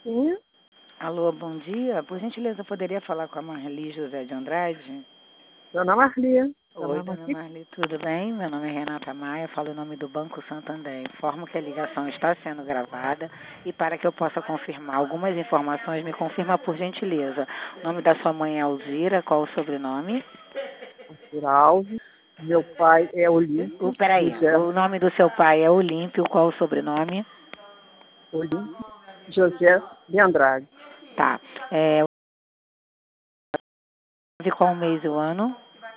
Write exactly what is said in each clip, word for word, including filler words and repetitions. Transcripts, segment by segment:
Sim, Alô, bom dia. Por gentileza, poderia falar com a Marli José de Andrade? dona Marli. Oi, Dona dona Marli. Marli, tudo bem? Meu nome é Renata Maia, falo em nome do Banco Santander. Informo que a ligação está sendo gravada e para que eu possa confirmar algumas informações, me confirma por gentileza. O nome da sua mãe é Alzira, qual o sobrenome? Arthur Alves. Meu pai é O, Olímpio peraí, José, o nome do seu pai é Olímpio, qual o sobrenome? Olímpio José de Andrade. Tá. É, de qual mês e o ano?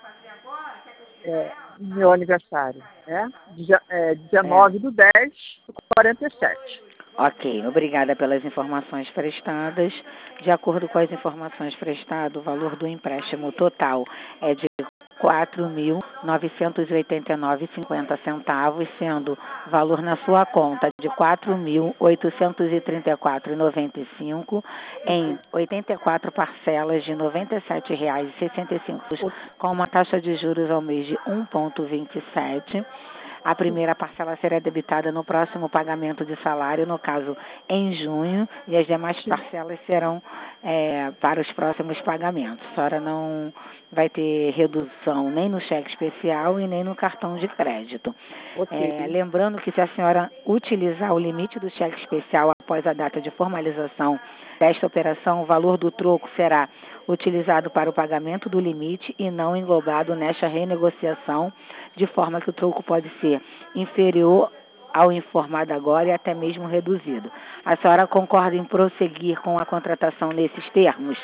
É, meu aniversário, né? Deze- é, É. dezenove do dez de quarenta e sete. Ok, obrigada pelas informações prestadas. De acordo com as informações prestadas, o valor do empréstimo total é de quatro mil novecentos e oitenta e nove vírgula cinquenta centavos, sendo valor na sua conta de quatro mil oitocentos e trinta e quatro vírgula noventa e cinco em oitenta e quatro parcelas de noventa e sete reais e sessenta e cinco centavos, com uma taxa de juros ao mês de um vírgula vinte e sete. A primeira parcela será debitada no próximo pagamento de salário, no caso em junho, e as demais parcelas serão é, para os próximos pagamentos. A senhora não vai ter redução nem no cheque especial e nem no cartão de crédito. Ok. É, lembrando que se a senhora utilizar o limite do cheque especial após a data de formalização desta operação, o valor do troco será utilizado para o pagamento do limite e não englobado nesta renegociação, de forma que o troco pode ser inferior ao informado agora e até mesmo reduzido. A senhora concorda em prosseguir com a contratação nesses termos?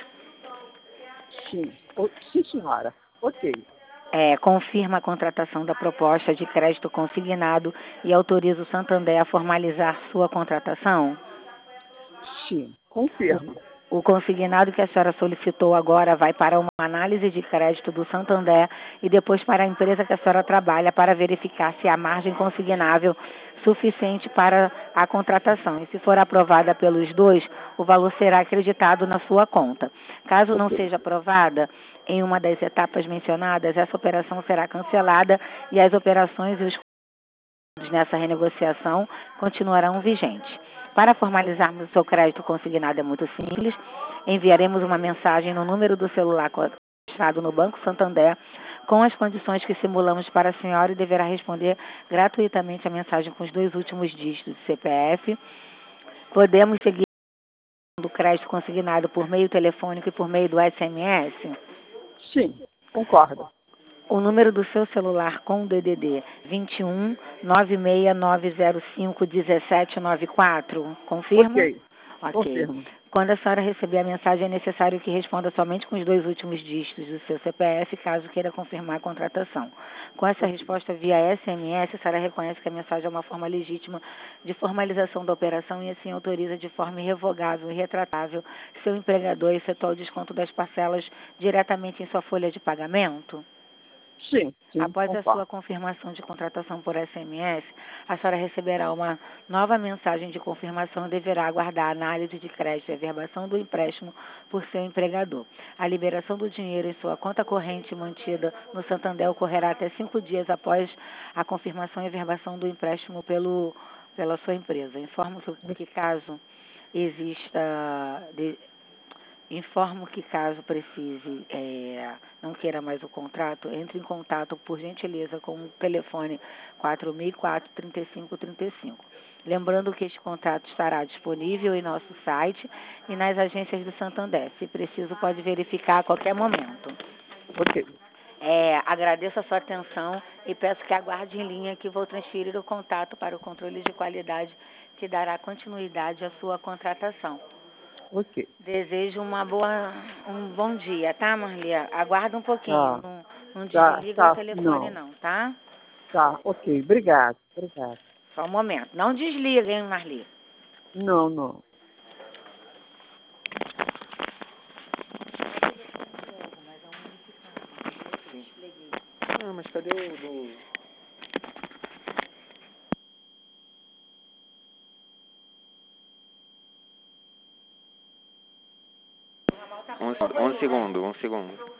Sim. O- Sim, senhora. Ok. É, confirma a contratação da proposta de crédito consignado e autoriza o Santander a formalizar sua contratação? Sim. O, Confirmo. o consignado que a senhora solicitou agora vai para uma análise de crédito do Santander e depois para a empresa que a senhora trabalha para verificar se há margem consignável suficiente para a contratação. E se for aprovada pelos dois, o valor será acreditado na sua conta. Caso não Ok. seja aprovada em uma das etapas mencionadas, essa operação será cancelada e as operações e os nessa renegociação continuarão vigentes. Para formalizarmos o seu crédito consignado é muito simples. Enviaremos uma mensagem no número do celular cadastrado no Banco Santander com as condições que simulamos para a senhora e deverá responder gratuitamente a mensagem com os dois últimos dígitos do C P F. Podemos seguir do crédito consignado por meio telefônico e por meio do S M S? Sim. Concordo. O número do seu celular com o D D D vinte e um, nove seis nove zero cinco, um sete nove quatro. Confirma? Ok. Ok. Confirmo. Quando a senhora receber a mensagem, é necessário que responda somente com os dois últimos dígitos do seu C P F, caso queira confirmar a contratação. Com essa Ok. resposta via S M S, a senhora reconhece que a mensagem é uma forma legítima de formalização da operação e assim autoriza de forma irrevogável e retratável seu empregador a efetuar o desconto das parcelas diretamente em sua folha de pagamento? Sim. Sim. Após a sua Concordo. confirmação de contratação por S M S, a senhora receberá uma nova mensagem de confirmação e deverá aguardar a análise de crédito e averbação do empréstimo por seu empregador. A liberação do dinheiro em sua conta corrente mantida no Santander ocorrerá até cinco dias após a confirmação e averbação do empréstimo pelo, pela sua empresa. Informo que, que caso exista... De, Informo que, caso precise, é, não queira mais o contrato, entre em contato, por gentileza, com o telefone quatro mil e quatro, trinta e cinco, trinta e cinco. Lembrando que este contrato estará disponível em nosso site e nas agências do Santander. Se preciso, pode verificar a qualquer momento. Ok. É, agradeço a sua atenção e peço que aguarde em linha que vou transferir o contato para o controle de qualidade que dará continuidade à sua contratação. Ok. Desejo uma boa, um bom dia, tá, Marlia? Aguarda um pouquinho, Tá. não, não Tá. desliga o Tá. telefone Não. não, tá? Tá. Ok. Obrigado. Obrigado. Só um momento. Não desliga, hein, Marli? Não, não. Ah, mas cadê o do... Um, um segundo, um segundo.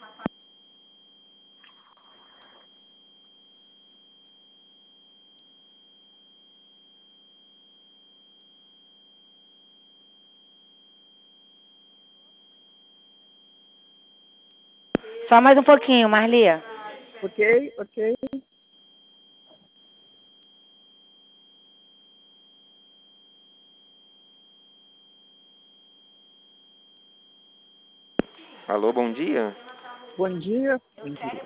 Só mais um pouquinho, Marli. Ok, ok. Alô, bom dia. Bom dia. Bom dia.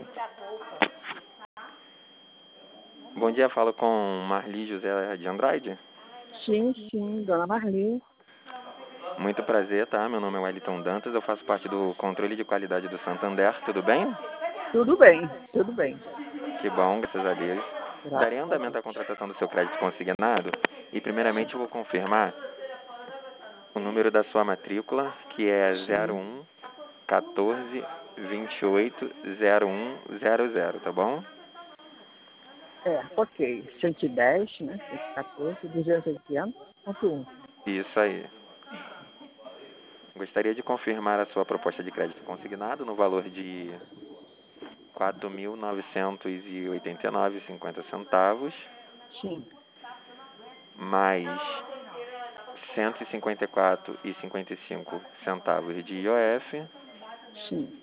Bom dia, falo com Marli José de Andrade. Sim, sim, dona Marli. Muito prazer, tá? Meu nome é Wellington Dantas, eu faço parte do controle de qualidade do Santander, tudo bem? Tudo bem, tudo bem. Que bom, graças a Deus. Graças Darei a andamento Deus. à contratação do seu crédito consignado e primeiramente eu vou confirmar o número da sua matrícula, que é zero um quatorze vinte e oito zero um zero zero, tá bom? É, ok. cento e dez, né? cento e quatorze, duzentos e oitenta ponto um. Isso aí. Gostaria de confirmar a sua proposta de crédito consignado no valor de quatro mil novecentos e oitenta e nove reais e cinquenta centavos, Sim, mais cento e cinquenta e quatro reais e cinquenta e cinco centavos de I O F. sim,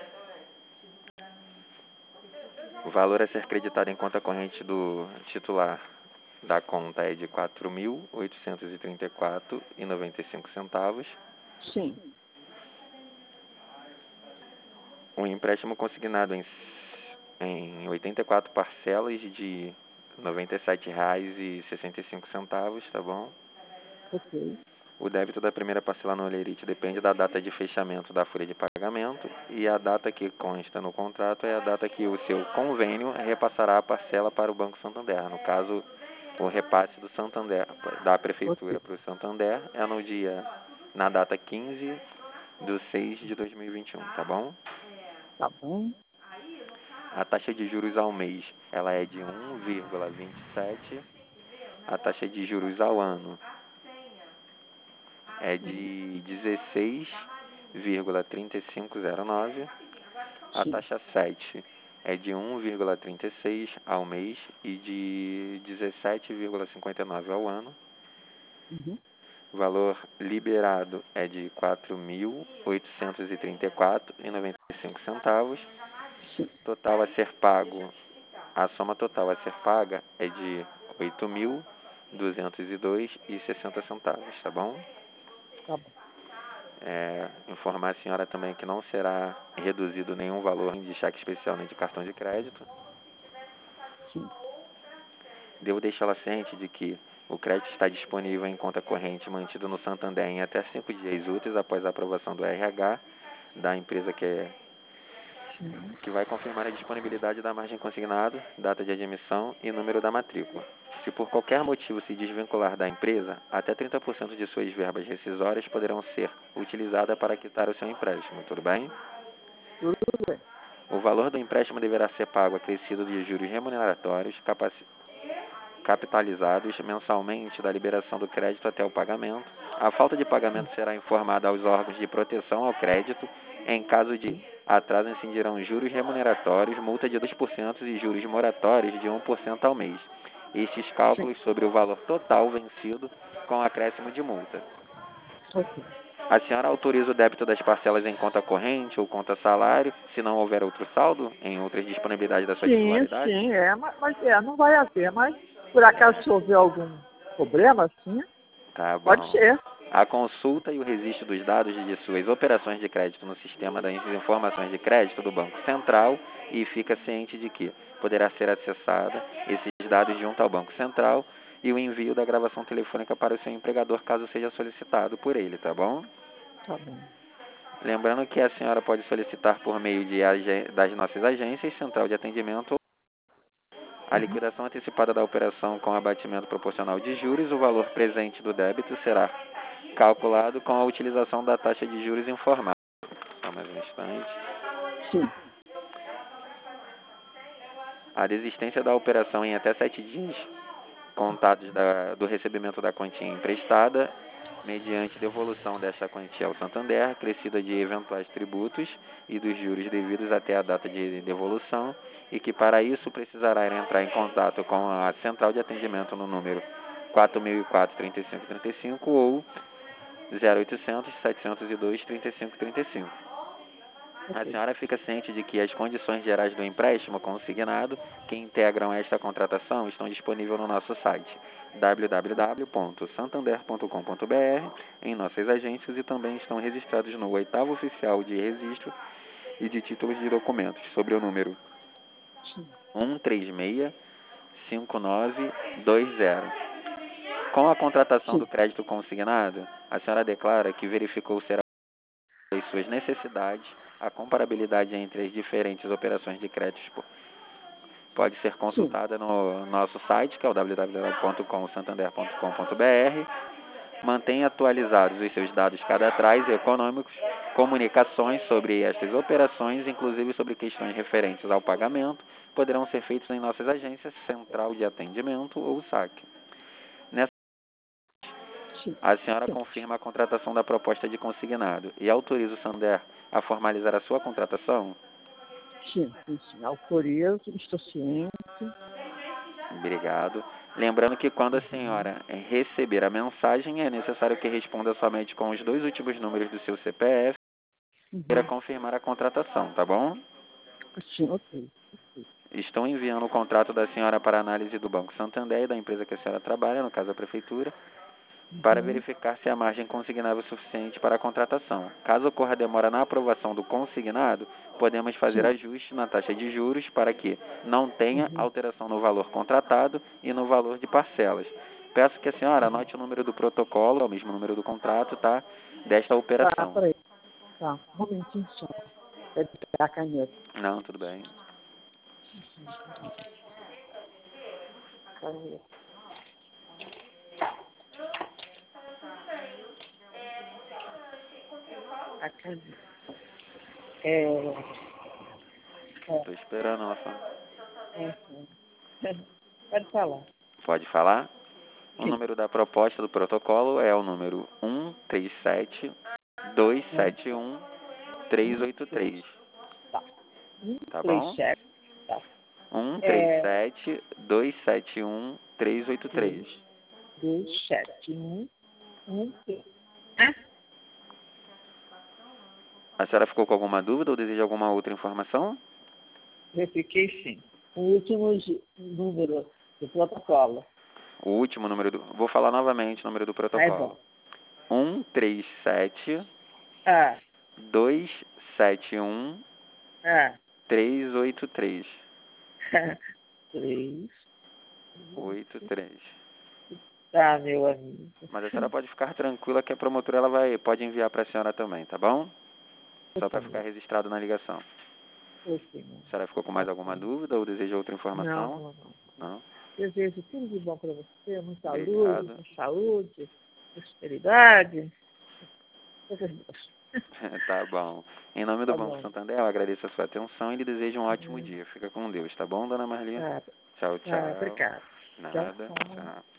O valor a ser creditado em conta corrente do titular da conta é de quatro mil oitocentos e trinta e quatro reais e noventa e cinco centavos. sim, Um empréstimo consignado em, em oitenta e quatro parcelas de noventa e sete reais e sessenta e cinco centavos, tá bom? ok. O débito da primeira parcela no Olerite depende da data de fechamento da folha de pagamento e a data que consta no contrato é a data que o seu convênio repassará a parcela para o Banco Santander. No caso, o repasse do Santander, da Prefeitura para o Santander é no dia, na data quinze de seis de dois mil e vinte e um, tá bom? Tá bom. A taxa de juros ao mês, ela é de um vírgula vinte e sete. A taxa de juros ao ano é de dezesseis vírgula trinta e cinco zero nove. A Sim. taxa sete é de um vírgula trinta e seis ao mês e de dezessete vírgula cinquenta e nove ao ano. Uhum. O valor liberado é de quatro mil oitocentos e trinta e quatro reais e noventa e cinco centavos. Sim. Total a ser pago, a soma total a ser paga é de oito mil duzentos e dois reais e sessenta centavos, tá bom? Tá bom. É, informar a senhora também que não será reduzido nenhum valor de cheque especial nem de cartão de crédito. Sim. Devo deixá-la ciente de que o crédito está disponível em conta corrente mantido no Santander em até cinco dias úteis após a aprovação do R H da empresa que, é, Sim. que vai confirmar a disponibilidade da margem consignada, data de admissão e número da matrícula. Se por qualquer motivo se desvincular da empresa, até trinta por cento de suas verbas rescisórias poderão ser utilizadas para quitar o seu empréstimo, tudo bem? Tudo bem. O valor do empréstimo deverá ser pago acrescido de juros remuneratórios capaci- capitalizados mensalmente da liberação do crédito até o pagamento. A falta de pagamento será informada aos órgãos de proteção ao crédito. Em caso de atraso, incidirão juros remuneratórios, multa de dois por cento e juros moratórios de um por cento ao mês. Estes cálculos sobre o valor total vencido com acréscimo de multa. Ok. A senhora autoriza o débito das parcelas em conta corrente ou conta salário, se não houver outro saldo, em outras disponibilidades da sua Sim, titularidade? sim, é, mas, mas é, não vai haver, mas por acaso se houver algum problema, sim, Tá pode bom. ser. A consulta e o registro dos dados de suas operações de crédito no sistema das informações de crédito do Banco Central e fica ciente de que poderá ser acessada esses dados junto ao Banco Central e o envio da gravação telefônica para o seu empregador caso seja solicitado por ele, tá bom? Tá bom. Lembrando que a senhora pode solicitar por meio de agen- das nossas agências, central de atendimento, a Uhum. liquidação antecipada da operação com abatimento proporcional de juros. O valor presente do débito será calculado com a utilização da taxa de juros informada. Só mais um instante. Sim. A desistência da operação em até sete dias contados da, do recebimento da quantia emprestada, mediante devolução desta quantia ao Santander, acrescida de eventuais tributos e dos juros devidos até a data de devolução, e que para isso precisará entrar em contato com a central de atendimento no número quatro mil e quatro, trinta e cinco trinta e cinco ou zero oitocentos, setecentos e dois, trinta e cinco trinta e cinco. A Ok. senhora fica ciente de que as condições gerais do empréstimo consignado que integram esta contratação estão disponíveis no nosso site w w w ponto santander ponto com ponto b r, em nossas agências, e também estão registrados no oitavo oficial de registro e de títulos de documentos, sobre o número Sim. um três seis cinco nove dois zero. Com a contratação Sim. do crédito consignado, a senhora declara que verificou ser as suas necessidades, a comparabilidade entre as diferentes operações de crédito pode ser consultada no nosso site, que é o w w w ponto com santander ponto com ponto b r. Mantenha atualizados os seus dados cadastrais e econômicos, comunicações sobre estas operações, inclusive sobre questões referentes ao pagamento, poderão ser feitos em nossas agências, central de atendimento ou saque. Nessa, Sim. a senhora Sim. confirma a contratação da proposta de consignado e autoriza o Santander a formalizar a sua contratação? Sim, sim, sim. Autorizo, estou ciente. Obrigado. Lembrando que quando a senhora receber a mensagem, é necessário que responda somente com os dois últimos números do seu C P F para Uhum. confirmar a contratação, tá bom? Sim, ok. Estão enviando o contrato da senhora para análise do Banco Santander e da empresa que a senhora trabalha, no caso a Prefeitura, para Uhum. verificar se a margem consignável é suficiente para a contratação. Caso ocorra demora na aprovação do consignado, podemos fazer Sim. ajuste na taxa de juros para que não tenha Uhum. alteração no valor contratado e no valor de parcelas. Peço que a senhora anote o número do protocolo, é o mesmo número do contrato, tá? Desta Tá, operação. peraí. Tá, um momentinho só. Vai pegar a caneta. Não, tudo bem. Caneta. A caneta. É... Estou esperando ela falar. é, é. Pode falar. Pode falar? O Sim. número da proposta do protocolo é o número um três sete dois sete um três oito três. Tá. Um, Tá três, bom? sete. Tá. um três É... sete dois sete um três oito três. Dois, sete, um, um, três. Ah, A senhora ficou com alguma dúvida ou deseja alguma outra informação? eu fiquei sim. O último gi- número do protocolo. O último número do... Vou falar novamente o número do Ah, é protocolo. bom. um três sete Ah, dois sete um ah. três oito três. Três. oito três. Tá, meu amigo. Mas a senhora pode ficar tranquila que a promotora ela vai, pode enviar para a senhora também, tá bom? Só para ficar registrado na ligação. Ok, A senhora ficou com mais alguma dúvida ou deseja outra não, informação? não, não. Não? Desejo tudo de bom para você, muita luz, Obrigado. muita saúde, prosperidade. Coisas boas. Tá bom. Em nome do Tá Banco bom. Santander, eu agradeço a sua atenção e lhe desejo um ótimo Uhum. dia. Fica com Deus, tá bom, dona Marli? Tá, Tchau, tá, tchau. obrigado. Nada. Tchau. Tchau.